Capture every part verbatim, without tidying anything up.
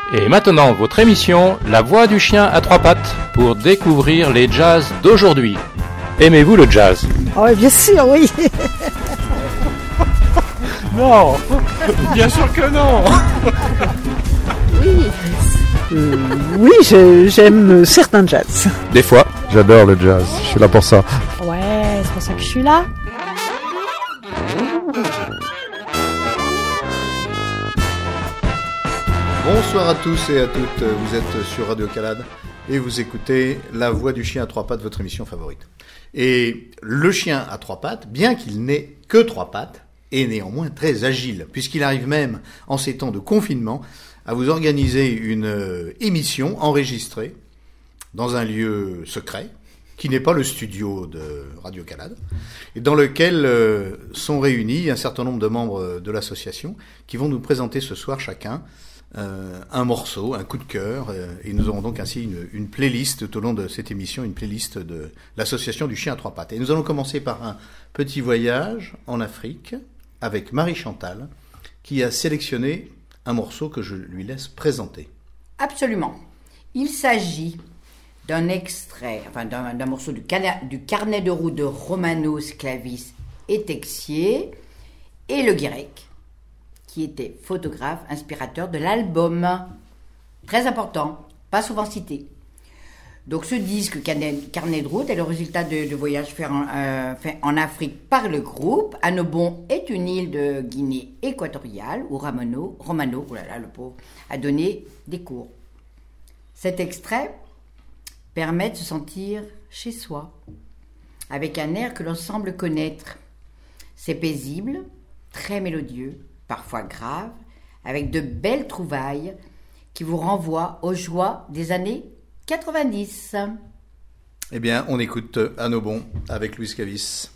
Et maintenant, votre émission, La Voix du Chien à trois pattes, pour découvrir les jazz d'aujourd'hui. Aimez-vous le jazz ? Oh, bien sûr, oui. Non, bien sûr que non. Oui, euh, oui je, j'aime certains jazz. Des fois. J'adore le jazz, je suis là pour ça. Ouais, c'est pour ça que je suis là. Bonsoir à tous et à toutes, vous êtes sur Radio Calade et vous écoutez La Voix du Chien à trois pattes, votre émission favorite. Et le chien à trois pattes, bien qu'il n'ait que trois pattes, est néanmoins très agile, puisqu'il arrive même, en ces temps de confinement, à vous organiser une émission enregistrée dans un lieu secret, qui n'est pas le studio de Radio Calade, et dans lequel euh, sont réunis un certain nombre de membres de l'association qui vont nous présenter ce soir chacun euh, un morceau, un coup de cœur, euh, et nous aurons donc ainsi une, une playlist tout au long de cette émission, une playlist de l'association du chien à trois pattes. Et nous allons commencer par un petit voyage en Afrique avec Marie Chantal, qui a sélectionné un morceau que je lui laisse présenter. Absolument. Il s'agit d'un extrait, enfin d'un, d'un morceau du, cana, du carnet de route de Romano Sclavis et Texier, et Le Guirec, qui était photographe, inspirateur de l'album. Très important, pas souvent cité. Donc ce disque, Carnet de route, est le résultat de, de voyages faits en, euh, fait en Afrique par le groupe. Annobon est une île de Guinée équatoriale où Romano, Romano, oh là là, le pauvre, a donné des cours. Cet extrait permet de se sentir chez soi, avec un air que l'on semble connaître. C'est paisible, très mélodieux, parfois grave, avec de belles trouvailles qui vous renvoient aux joies des années quatre-vingt-dix. Eh bien, on écoute Annobon avec Louis Cavis.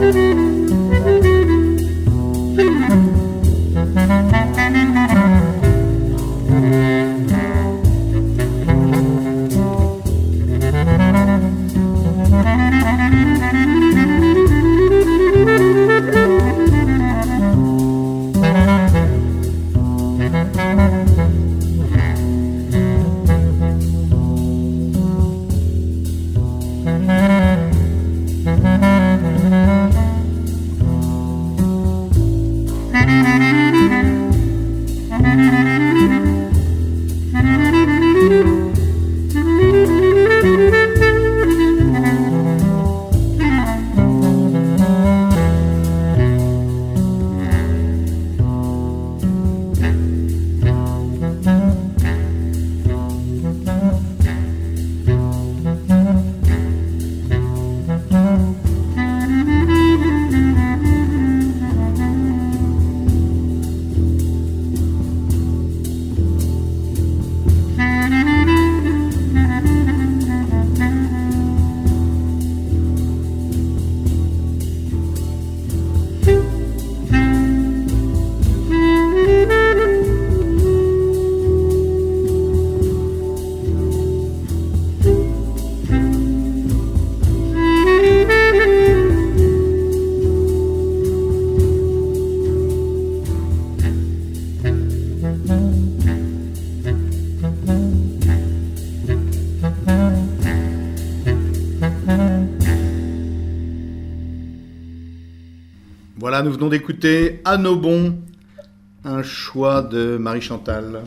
Voilà, nous venons d'écouter À nos bons, un choix de Marie Chantal,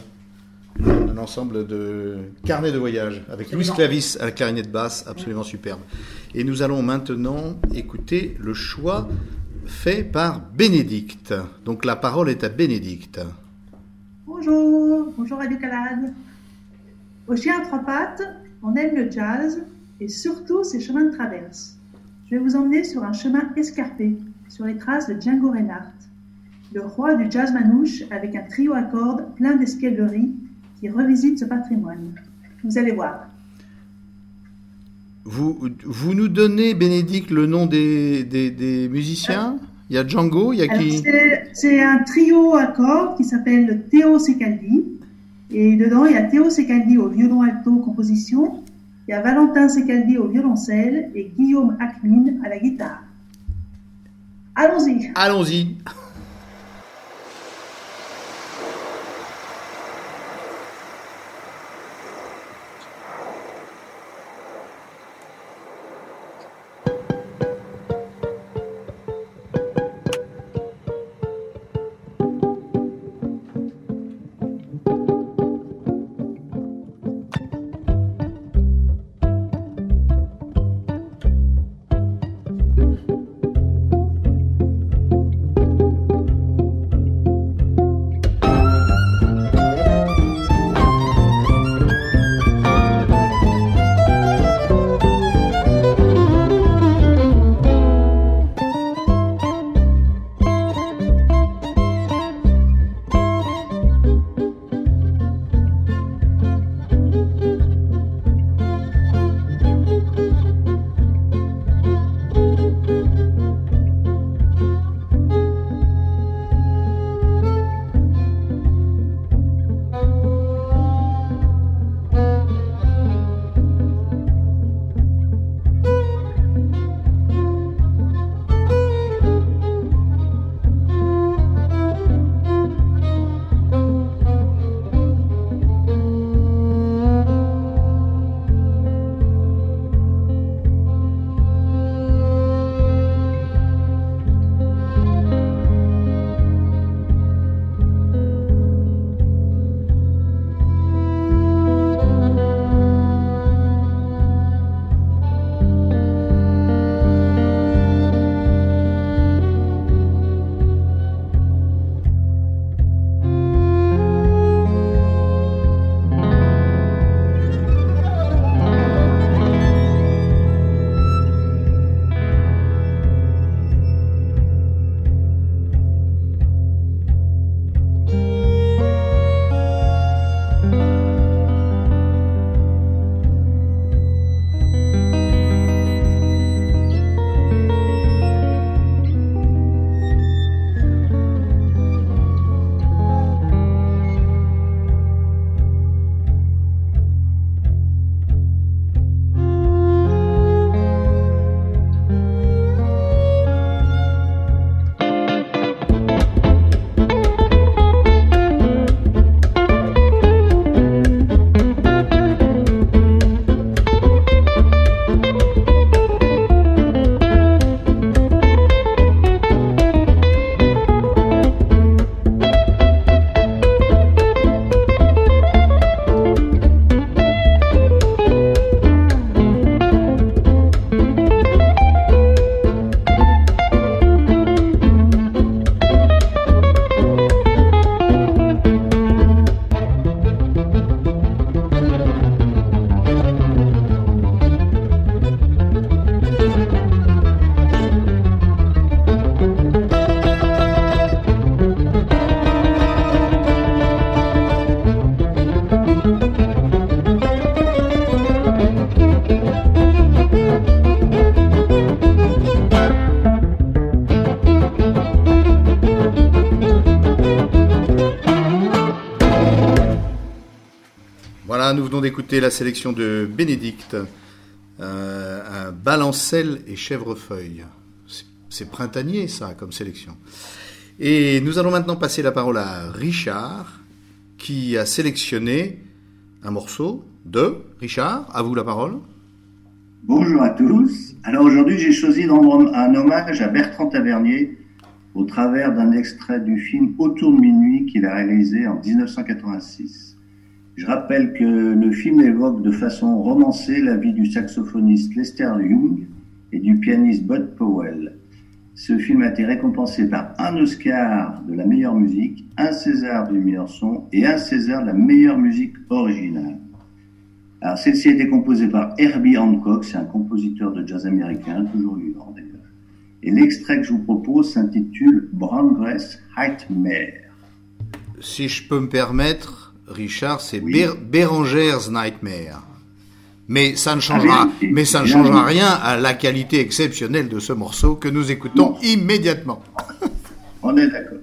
un ensemble de carnets de voyage avec Louis Clavis à la clarinette basse, absolument superbe. Et nous allons maintenant écouter le choix fait par Bénédicte. Donc la parole est à Bénédicte. Bonjour, bonjour Radio Calade. Au Chien à trois pattes, on aime le jazz et surtout ses chemins de traverse. Je vais vous emmener sur un chemin escarpé, sur les traces de Django Reinhardt, le roi du jazz manouche avec un trio à cordes plein d'escaleries qui revisite ce patrimoine. Vous allez voir. Vous, vous nous donnez, Bénédicte, le nom des, des, des musiciens ? Il y a Django, il y a Alors, qui ? c'est, c'est un trio à cordes qui s'appelle Théo Secaldi. Et dedans, il y a Théo Secaldi au violon alto composition, il y a Valentin Secaldi au violoncelle et Guillaume Akmin à la guitare. Allons-y. Allons-y. Thank you. venons d'écouter la sélection de Bénédicte, euh, un balancelle et chèvrefeuille. C'est, c'est printanier, ça, comme sélection. Et nous allons maintenant passer la parole à Richard, qui a sélectionné un morceau de... Richard, à vous la parole. Bonjour à tous. Alors aujourd'hui, j'ai choisi de rendre un hommage à Bertrand Tavernier au travers d'un extrait du film Autour de minuit qu'il a réalisé en dix-neuf cent quatre-vingt-six. Je rappelle que le film évoque de façon romancée la vie du saxophoniste Lester Young et du pianiste Bud Powell. Ce film a été récompensé par un Oscar de la meilleure musique, un César du meilleur son et un César de la meilleure musique originale. Alors celle-ci a été composée par Herbie Hancock, c'est un compositeur de jazz américain, toujours vivant d'ailleurs. Et l'extrait que je vous propose s'intitule Browngrass Nightmare. Si je peux me permettre, Richard, c'est oui. Ber- Béranger's Nightmare. Mais ça ne changera, ah, mais ça ne changera rien à la qualité exceptionnelle de ce morceau que nous écoutons non. immédiatement. On est d'accord.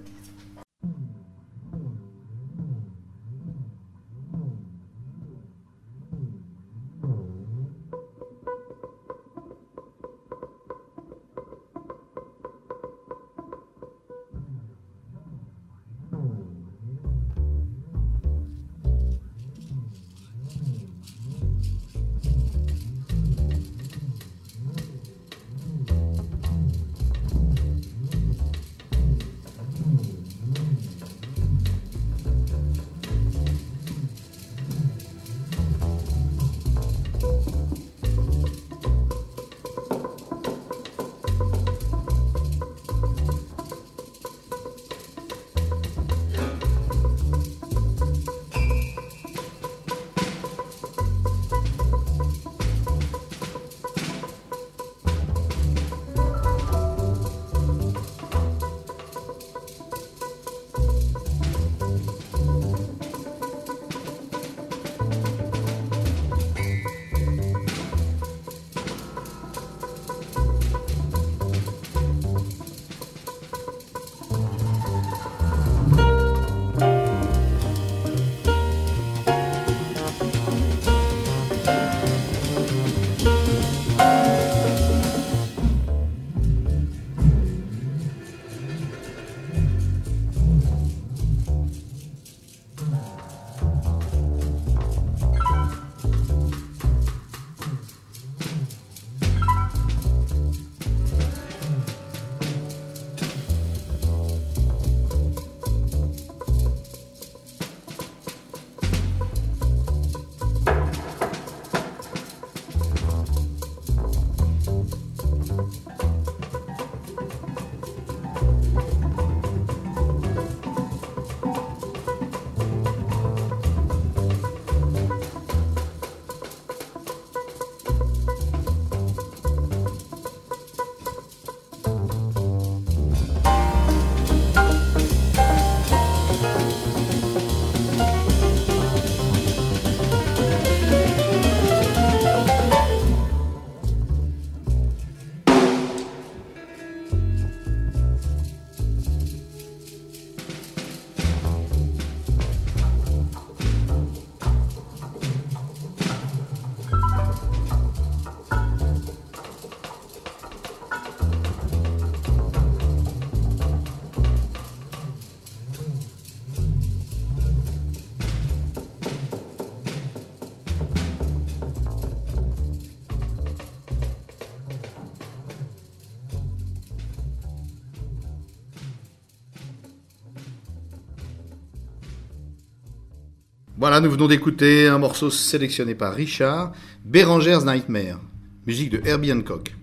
Voilà, nous venons d'écouter un morceau sélectionné par Richard, Béranger's Nightmare, musique de Herbie Hancock.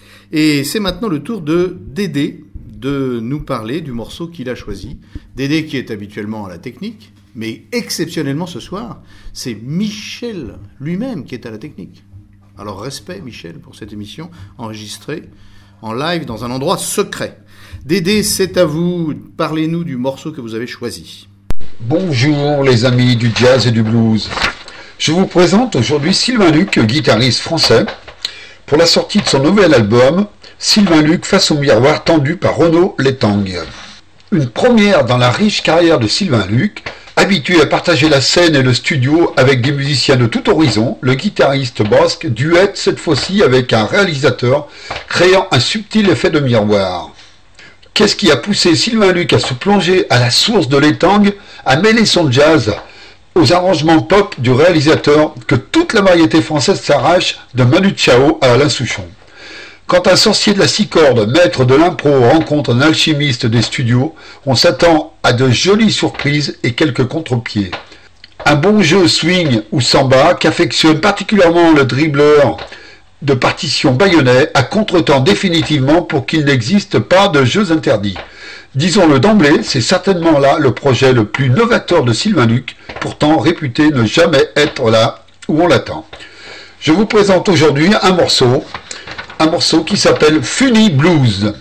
Et c'est maintenant le tour de Dédé de nous parler du morceau qu'il a choisi. Dédé qui est habituellement à la technique, mais exceptionnellement ce soir, c'est Michel lui-même qui est à la technique. Alors respect Michel pour cette émission enregistrée en live dans un endroit secret. Dédé, c'est à vous, parlez-nous du morceau que vous avez choisi. Bonjour les amis du jazz et du blues. Je vous présente aujourd'hui Sylvain Luc, guitariste français, pour la sortie de son nouvel album Sylvain Luc face au miroir tendu par Renaud Létang. Une première dans la riche carrière de Sylvain Luc, Habitué à partager la scène et le studio avec des musiciens de tout horizon, le guitariste basque duette cette fois-ci avec un réalisateur, créant un subtil effet de miroir. Qu'est-ce qui a poussé Sylvain Luc à se plonger à la source de l'étang, à mêler son jazz aux arrangements pop du réalisateur, que toute la variété française s'arrache de Manu Chao à Alain Souchon? Quand un sorcier de la six cordes, maître de l'impro, rencontre un alchimiste des studios, on s'attend à de jolies surprises et quelques contre-pieds. Un bon jeu swing ou samba qu'affectionne particulièrement le dribbleur de partition Baïonnet à contretemps définitivement pour qu'il n'existe pas de jeux interdits. Disons-le d'emblée, c'est certainement là le projet le plus novateur de Sylvain Luc, pourtant réputé ne jamais être là où on l'attend. Je vous présente aujourd'hui un morceau, un morceau qui s'appelle Funny Blues.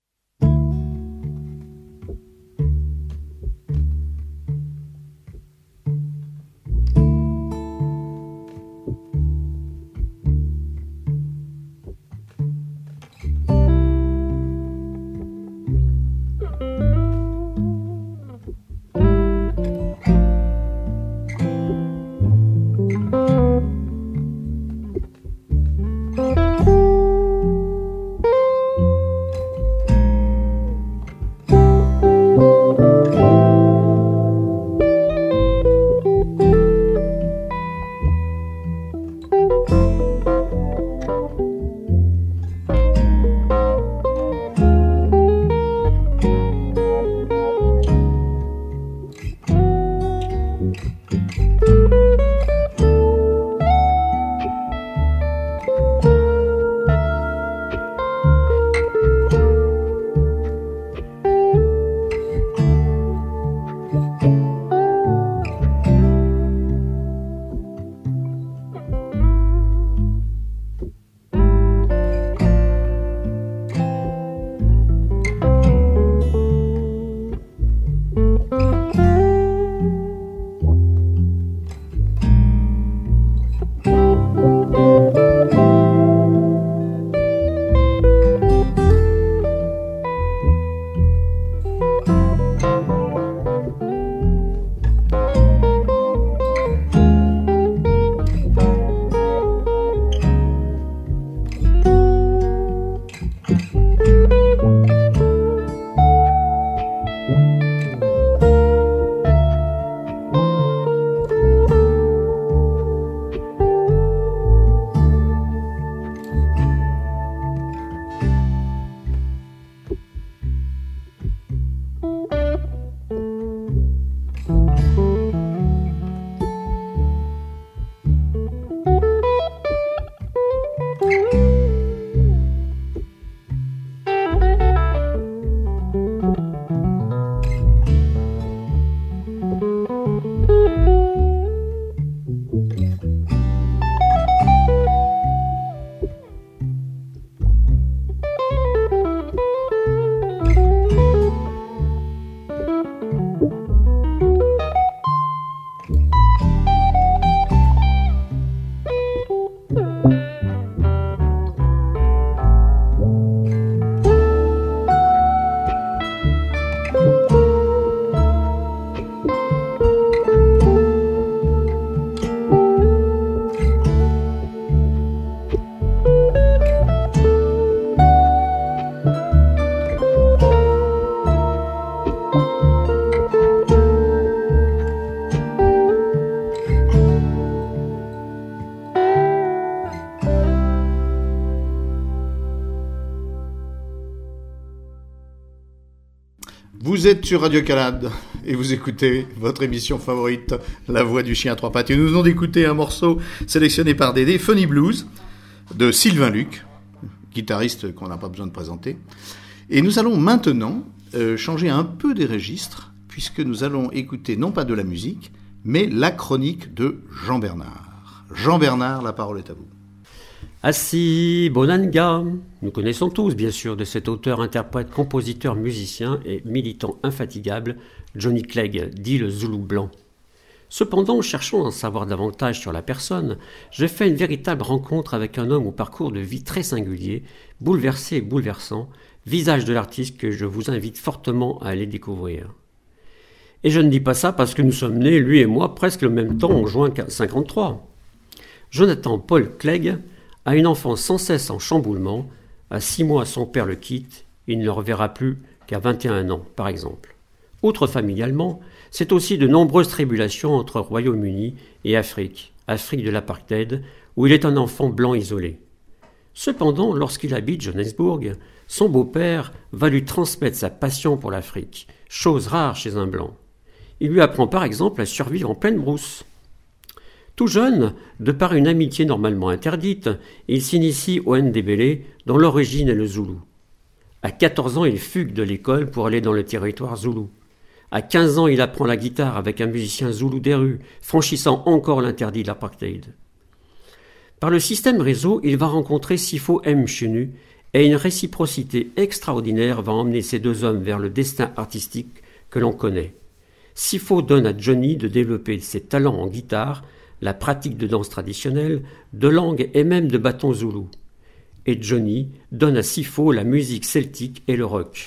Vous êtes sur Radio Calade et vous écoutez votre émission favorite, La Voix du Chien à trois pattes. Et nous venons d'écouter un morceau sélectionné par Dédé, Funny Blues, de Sylvain Luc, guitariste qu'on n'a pas besoin de présenter. Et nous allons maintenant euh, changer un peu des registres, puisque nous allons écouter non pas de la musique, mais la chronique de Jean Bernard. Jean Bernard, la parole est à vous. Assis Bonanga, nous connaissons tous bien sûr de cet auteur, interprète, compositeur, musicien et militant infatigable, Johnny Clegg, dit le Zoulou blanc. Cependant, cherchant à en savoir davantage sur la personne, j'ai fait une véritable rencontre avec un homme au parcours de vie très singulier, bouleversé et bouleversant, visage de l'artiste que je vous invite fortement à aller découvrir. Et je ne dis pas ça parce que nous sommes nés, lui et moi, presque le même temps, en juin cinquante-trois. Jonathan Paul Clegg a une enfance sans cesse en chamboulement. À six mois, son père le quitte. Il ne le reverra plus qu'à vingt et un ans, par exemple. Outre familialement, c'est aussi de nombreuses tribulations entre Royaume-Uni et Afrique, Afrique de l'apartheid, où il est un enfant blanc isolé. Cependant, lorsqu'il habite Johannesburg, son beau-père va lui transmettre sa passion pour l'Afrique, chose rare chez un blanc. Il lui apprend par exemple à survivre en pleine brousse. Tout jeune, de par une amitié normalement interdite, il s'initie au Ndebele, dont l'origine est le zoulou. À quatorze ans, il fugue de l'école pour aller dans le territoire zoulou. À quinze ans, il apprend la guitare avec un musicien zoulou des rues, franchissant encore l'interdit de l'apartheid. Par le système réseau, il va rencontrer Sipho Mchunu et une réciprocité extraordinaire va emmener ces deux hommes vers le destin artistique que l'on connaît. Sipho donne à Johnny de développer ses talents en guitare, la pratique de danse traditionnelle, de langue et même de bâton zoulou. Et Johnny donne à Sipho la musique celtique et le rock.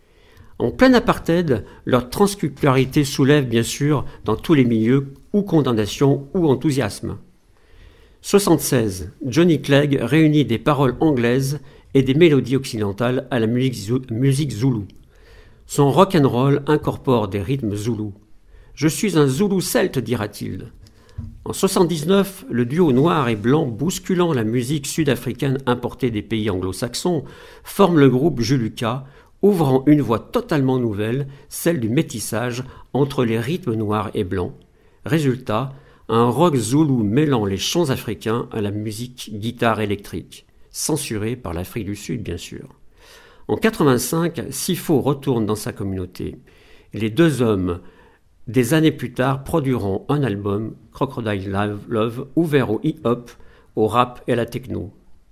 En plein apartheid, leur transculturalité soulève bien sûr dans tous les milieux ou condamnation ou enthousiasme. soixante-seize, Johnny Clegg réunit des paroles anglaises et des mélodies occidentales à la musique, zou- musique zoulou. Son rock'n'roll incorpore des rythmes zoulous. « Je suis un zoulou celte », dira-t-il. En soixante-dix-neuf, le duo noir et blanc bousculant la musique sud-africaine importée des pays anglo-saxons forme le groupe Juluka, ouvrant une voie totalement nouvelle, celle du métissage entre les rythmes noirs et blancs. Résultat, un rock zoulou mêlant les chants africains à la musique guitare électrique, censurée par l'Afrique du Sud bien sûr. En quatre-vingt-cinq, Sipho retourne dans sa communauté. Les deux hommes, des années plus tard, produiront un album, Crocodile Love, ouvert au hip-hop, au rap et à la techno.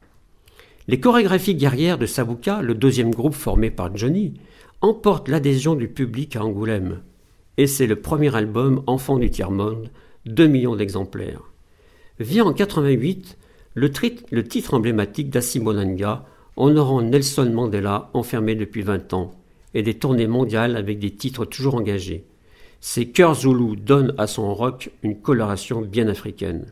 Les chorégraphies guerrières de Sabuka, le deuxième groupe formé par Johnny, emportent l'adhésion du public à Angoulême. Et c'est le premier album Enfant du tiers-monde, deux millions d'exemplaires. Vient en quatre-vingt-huit le, tri- le titre emblématique d'Assi Bonanga, honorant Nelson Mandela, enfermé depuis vingt ans, et des tournées mondiales avec des titres toujours engagés. Ces chœurs zoulous donnent à son rock une coloration bien africaine.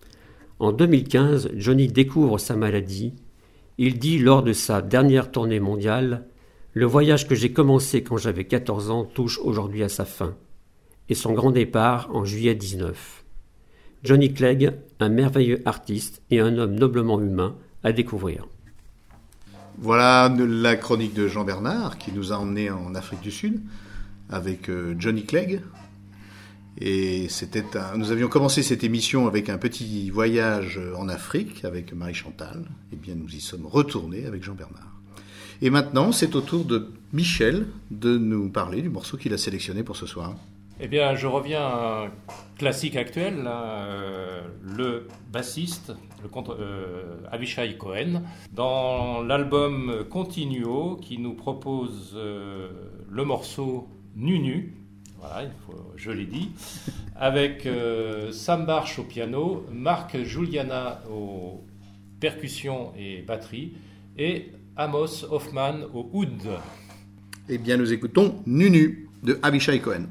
En deux mille quinze, Johnny découvre sa maladie. Il dit lors de sa dernière tournée mondiale « Le voyage que j'ai commencé quand j'avais quatorze ans touche aujourd'hui à sa fin. » Et son grand départ en juillet dix-neuf. Johnny Clegg, un merveilleux artiste et un homme noblement humain à découvrir. Voilà la chronique de Jean Bernard qui nous a emmenés en Afrique du Sud avec Johnny Clegg. Et c'était un... nous avions commencé cette émission avec un petit voyage en Afrique avec Marie Chantal. Et bien nous y sommes retournés avec Jean Bernard. Et maintenant, c'est au tour de Michel de nous parler du morceau qu'il a sélectionné pour ce soir. Eh bien, je reviens à un classique actuel, là, euh, le bassiste, le contre, euh, Avishai Cohen, dans l'album Continuo, qui nous propose euh, le morceau Nunu, voilà, il faut, je l'ai dit, avec euh, Sam Barch au piano, Marc Juliana aux percussions et batterie, et Amos Hoffman au oud. Eh bien, nous écoutons Nunu de Avishai Cohen.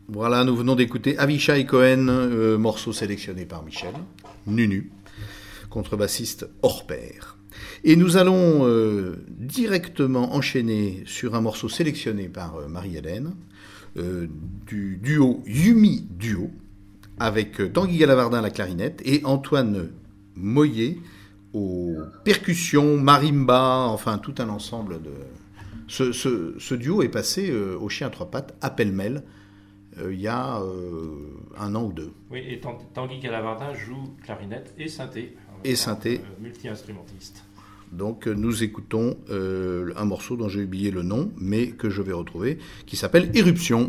Voilà, nous venons d'écouter Avishai Cohen, euh, morceau sélectionné par Michel, Nunu, contrebassiste hors pair. Et nous allons euh, directement enchaîner sur un morceau sélectionné par euh, Marie-Hélène, euh, du duo Yumi Duo, avec euh, Tanguy Galavardin à la clarinette et Antoine Moyer aux percussions, marimba, enfin tout un ensemble de... Ce, ce, ce duo est passé euh, au Chien à trois pattes à pêle-mêle euh, il y a euh, un an ou deux. Oui, et Tanguy Galavardin joue clarinette et synthé. Et synthé. Euh, multi-instrumentiste. Donc nous écoutons euh, un morceau dont j'ai oublié le nom, mais que je vais retrouver, qui s'appelle Éruption.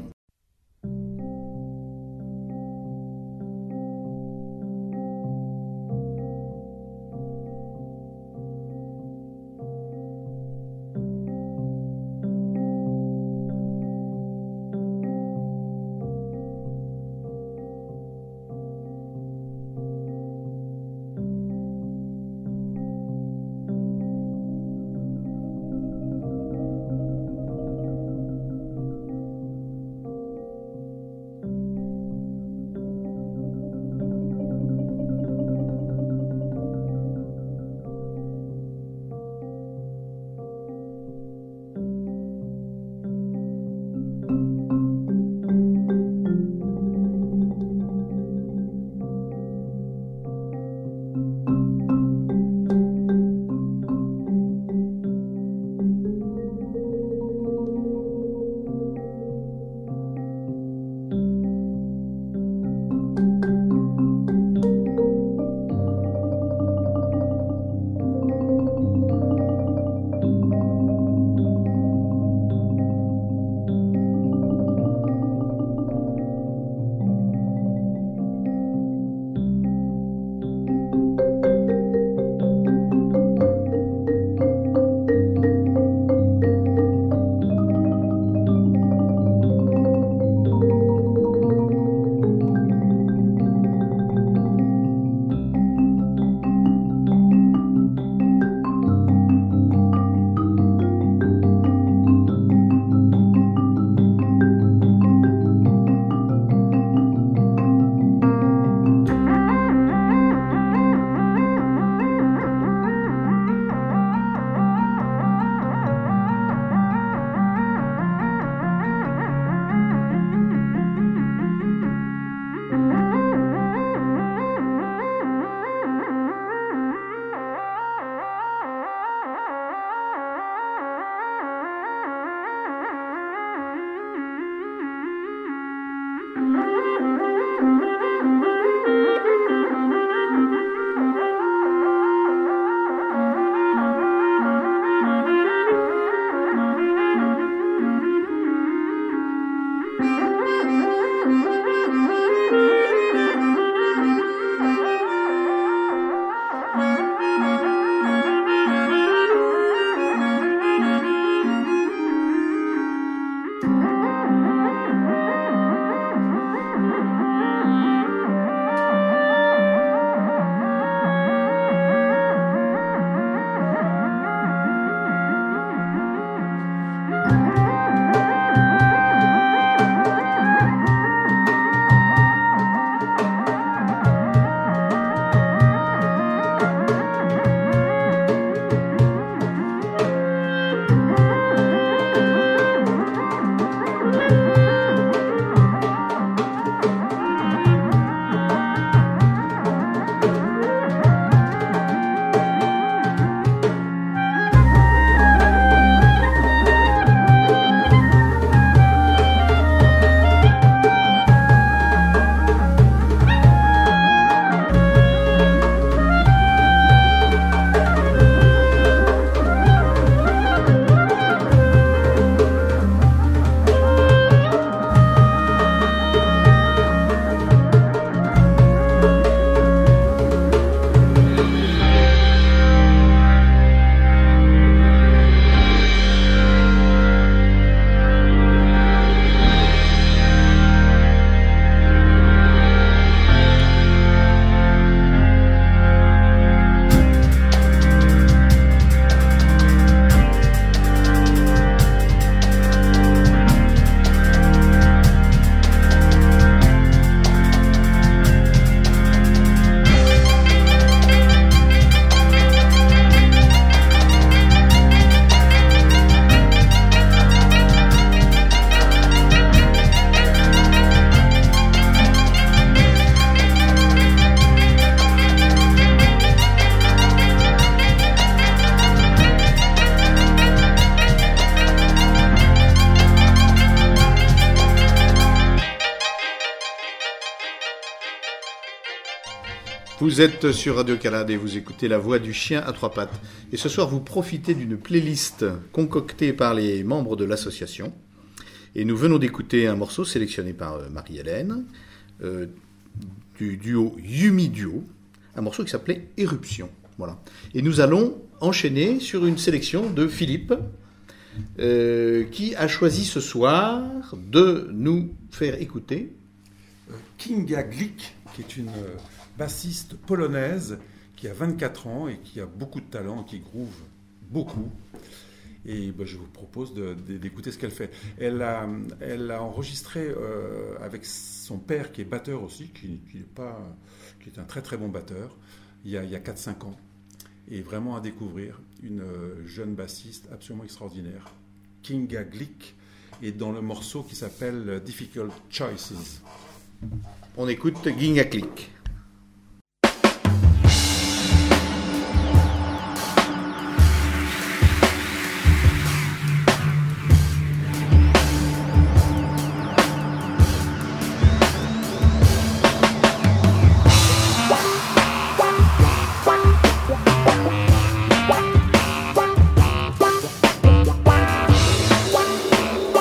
Vous êtes sur Radio Calade et vous écoutez La Voix du Chien à Trois Pattes. Et ce soir, vous profitez d'une playlist concoctée par les membres de l'association. Et nous venons d'écouter un morceau sélectionné par euh, Marie-Hélène, euh, du duo Yumi Duo, un morceau qui s'appelait Éruption. Voilà. Et nous allons enchaîner sur une sélection de Philippe, euh, qui a choisi ce soir de nous faire écouter Kinga Glick, qui est une euh, bassiste polonaise qui a vingt-quatre ans et qui a beaucoup de talent, qui groove beaucoup. Et ben, je vous propose de, de, d'écouter ce qu'elle fait. Elle a, elle a enregistré euh, avec son père, qui est batteur aussi, qui, qui, est pas, qui est un très très bon batteur, il y a, il y a quatre cinq ans. Et vraiment à découvrir, une jeune bassiste absolument extraordinaire, Kinga Glick, et dans le morceau qui s'appelle Difficult Choices. On écoute Kinga Glick.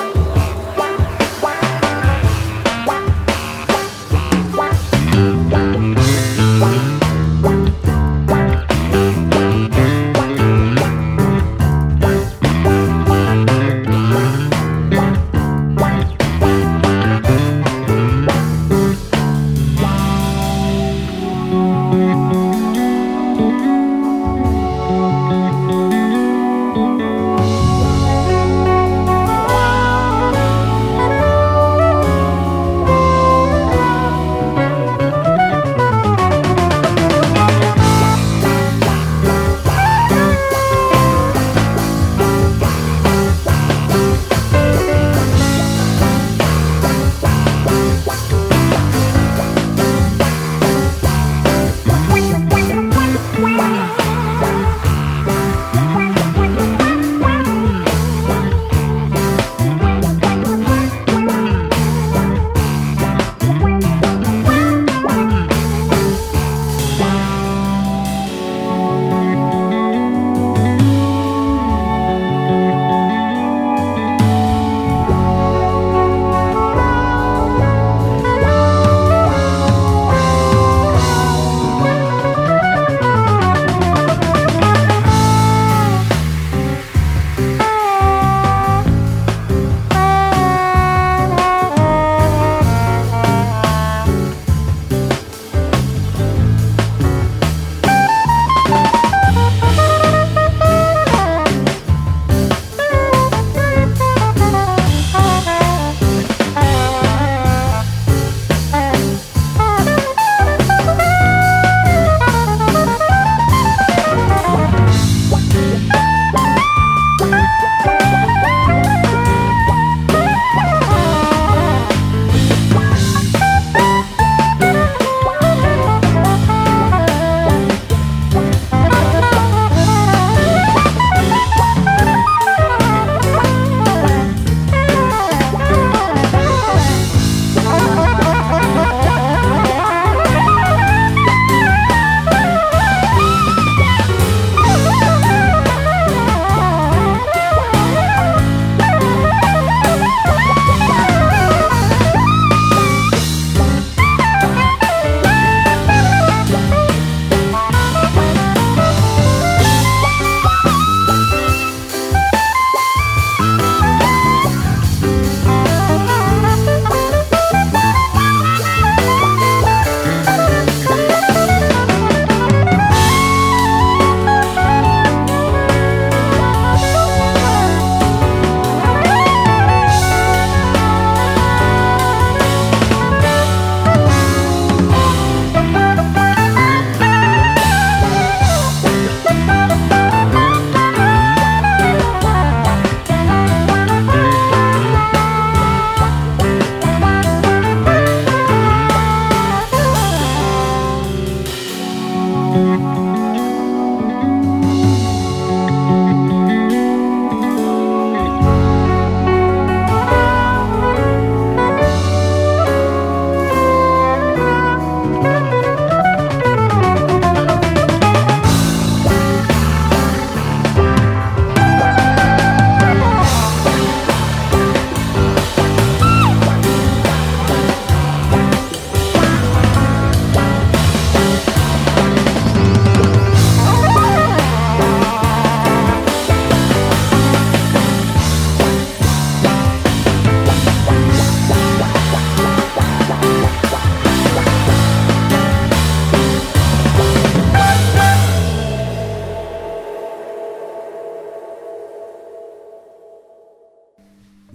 Bye.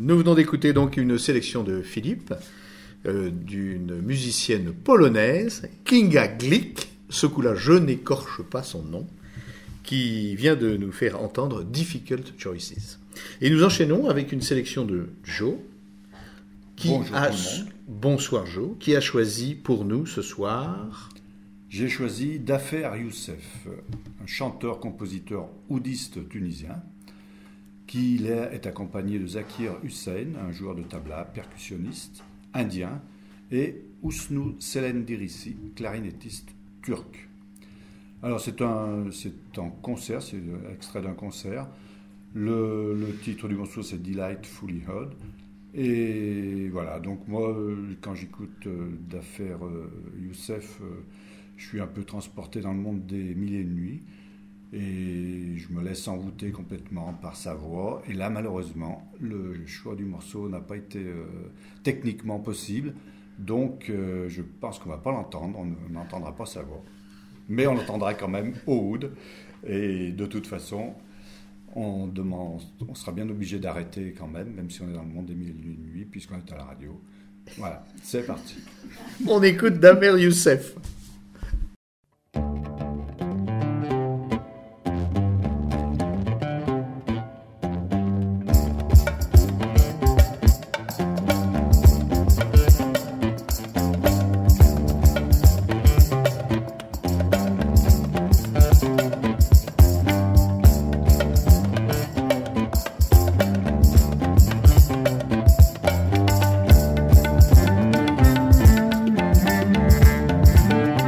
Nous venons d'écouter donc une sélection de Philippe, euh, d'une musicienne polonaise, Kinga Glick, ce coup-là je n'écorche pas son nom, qui vient de nous faire entendre Difficult Choices. Et nous enchaînons avec une sélection de Joe, qui Bonjour a... tout le monde. Bonsoir Joe, qui a choisi pour nous ce soir... J'ai choisi Dafer Youssef, un chanteur-compositeur oudiste tunisien, qui est accompagné de Zakir Hussein, un joueur de tabla, percussionniste indien, et Usnu Selendirisi, clarinettiste turc. Alors c'est un, c'est un concert, c'est extrait d'un concert. Le, le titre du morceau c'est Delightfully Odd. Et voilà, donc moi quand j'écoute euh, Dafer euh, Youssef, euh, je suis un peu transporté dans le monde des mille et une nuits. Et je me laisse envoûter complètement par sa voix. Et là, malheureusement, le choix du morceau n'a pas été euh, techniquement possible. Donc, euh, je pense qu'on ne va pas l'entendre. On n'entendra pas sa voix. Mais on l'entendra quand même au oud. Et de toute façon, on, demande, on sera bien obligé d'arrêter quand même, même si on est dans le monde des mille et une nuits, puisqu'on est à la radio. Voilà, c'est parti. On écoute Dafer Youssef. Thank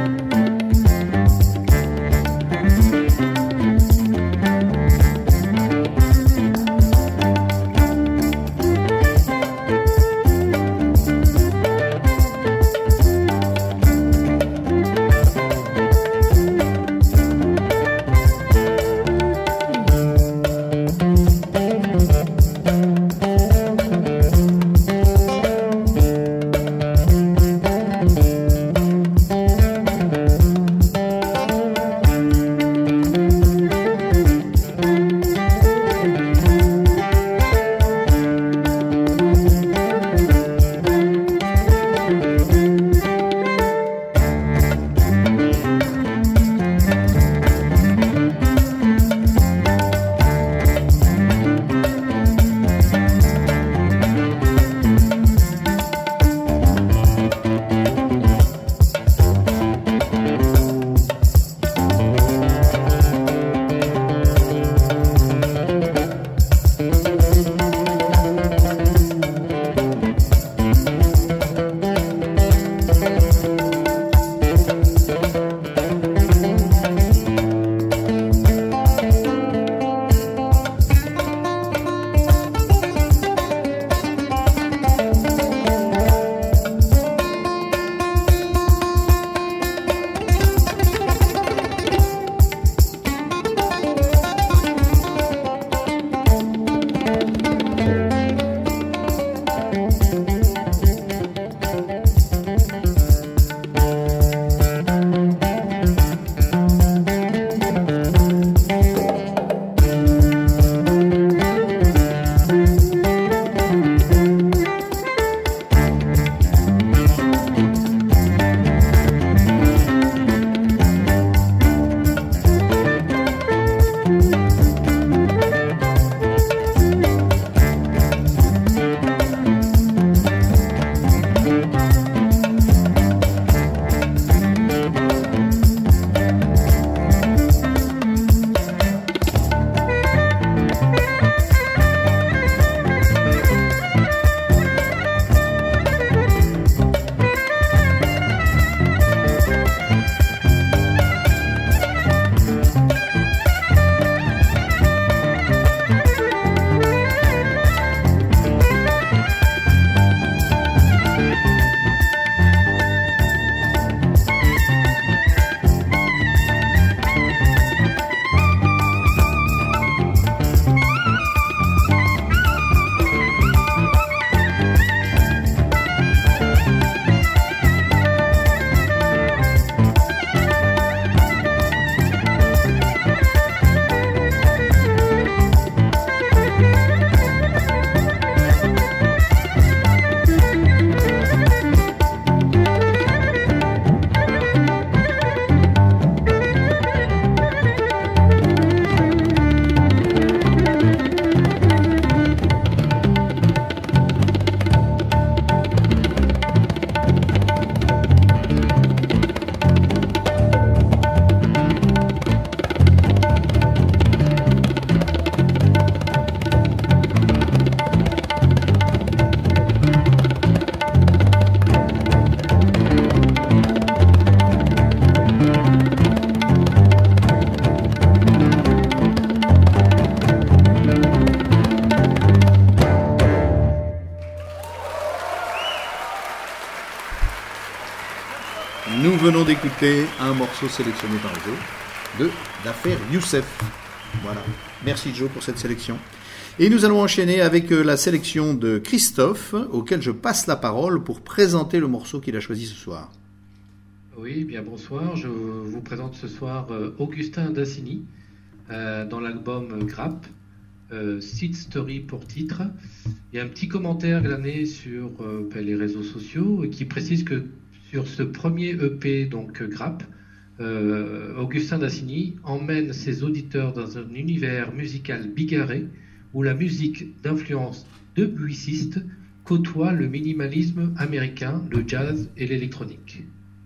Nous venons d'écouter un morceau sélectionné par Joe de l'affaire Youssef. Voilà. Merci Joe pour cette sélection. Et nous allons enchaîner avec la sélection de Christophe, auquel je passe la parole pour présenter le morceau qu'il a choisi ce soir. Oui, bien bonsoir. Je vous présente ce soir Augustin Dacini euh, dans l'album Grappe, euh, Seed Story pour titre. Il y a un petit commentaire glané sur euh, les réseaux sociaux qui précise que sur ce premier E P, donc Grappe, euh, Augustin Dacini emmène ses auditeurs dans un univers musical bigarré où la musique d'influence debussiste côtoie le minimalisme américain, le jazz et l'électronique.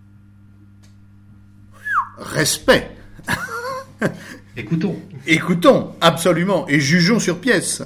Respect. Écoutons. Écoutons, absolument, et jugeons sur pièce.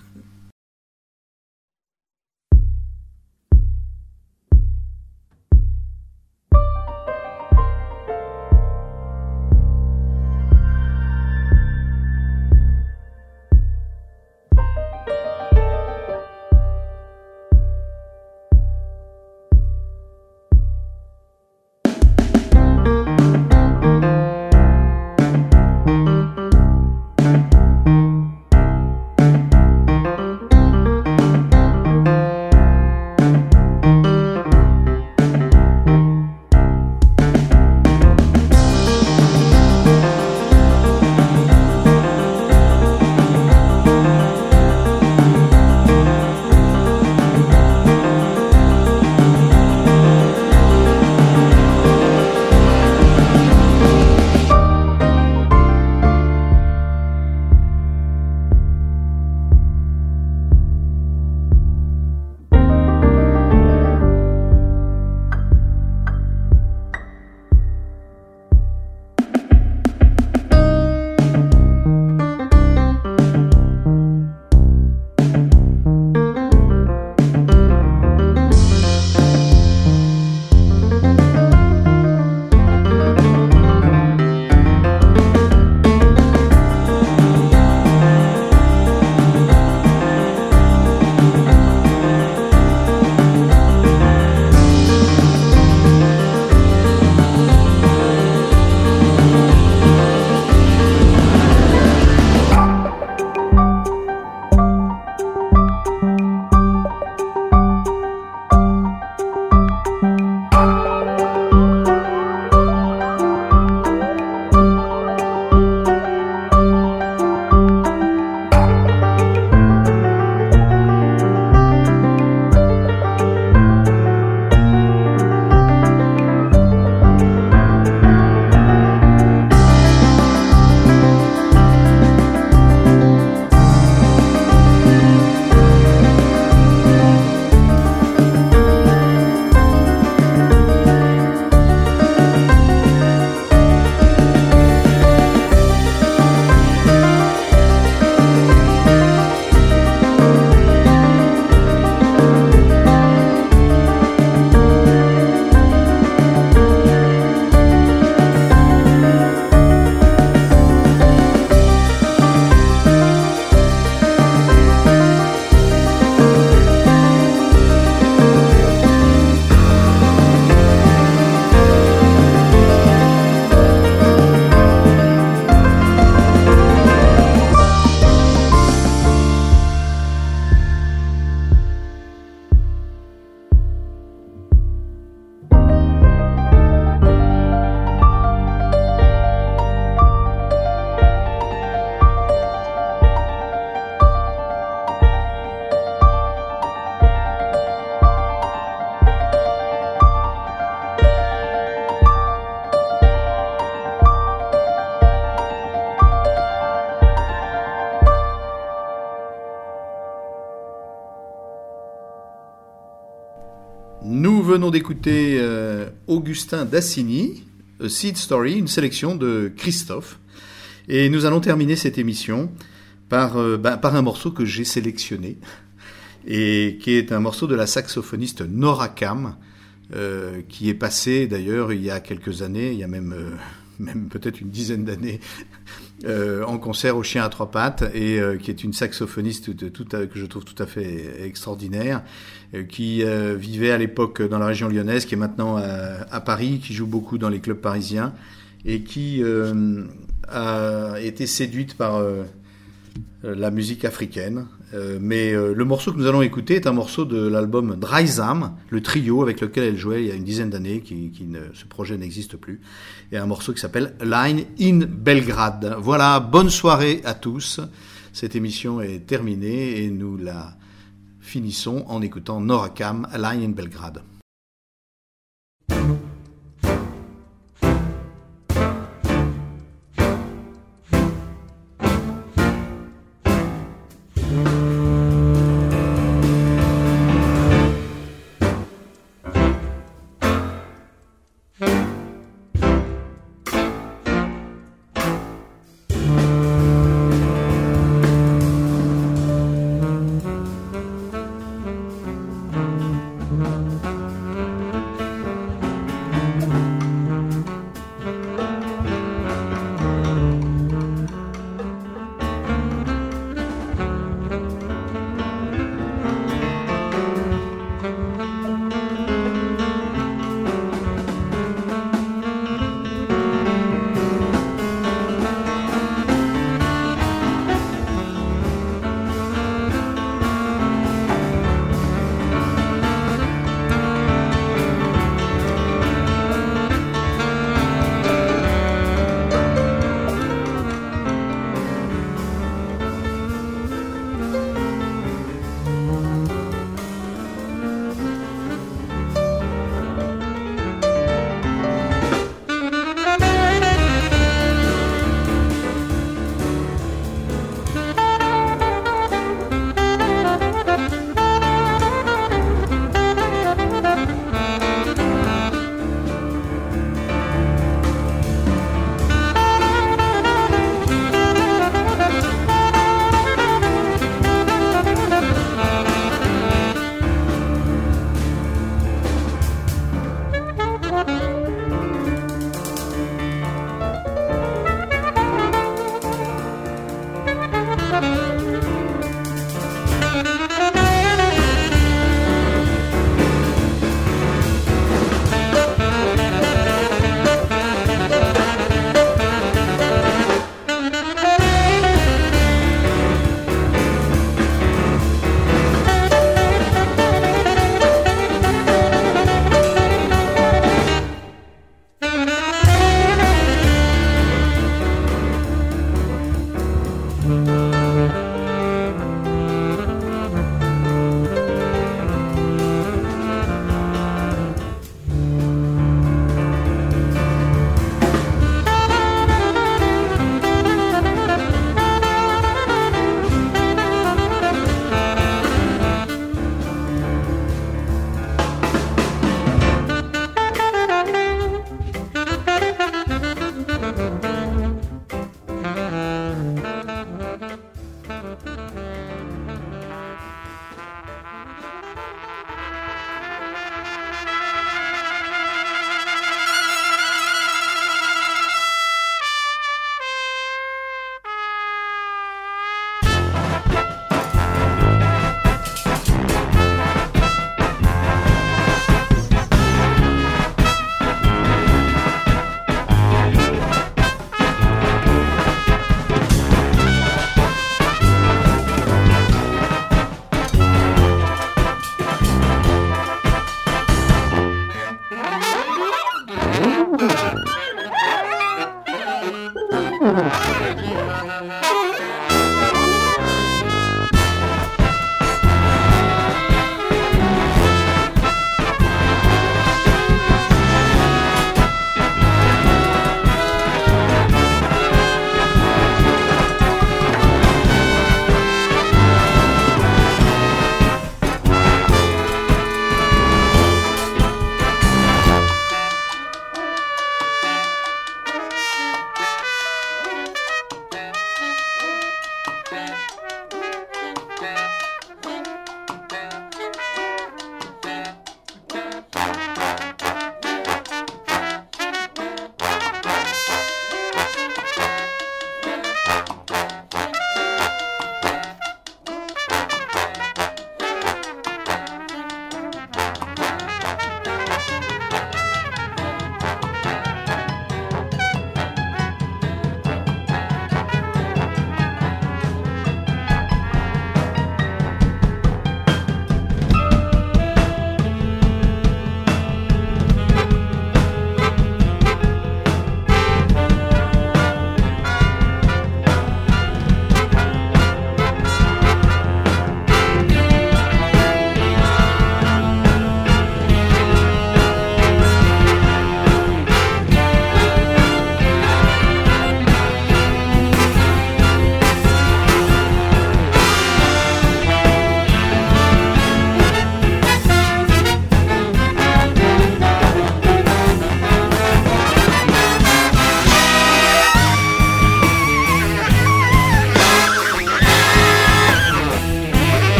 Nous venons d'écouter euh, Augustin Dacini, A Seed Story, une sélection de Christophe. Et nous allons terminer cette émission par, euh, bah, par un morceau que j'ai sélectionné, et qui est un morceau de la saxophoniste Nora Kam, euh, qui est passée d'ailleurs il y a quelques années, il y a même, euh, même peut-être une dizaine d'années, euh, en concert au Chien à trois pattes et euh, qui est une saxophoniste de, tout à, que je trouve tout à fait extraordinaire, euh, qui euh, vivait à l'époque dans la région lyonnaise, qui est maintenant à, à Paris, qui joue beaucoup dans les clubs parisiens et qui euh, a été séduite par euh, la musique africaine. Euh, mais euh, le morceau que nous allons écouter est un morceau de l'album Dreisam, le trio avec lequel elle jouait il y a une dizaine d'années, qui, qui ne, ce projet n'existe plus, et un morceau qui s'appelle Line in Belgrade. Voilà, bonne soirée à tous. Cette émission est terminée et nous la finissons en écoutant Nora Kam, Line in Belgrade.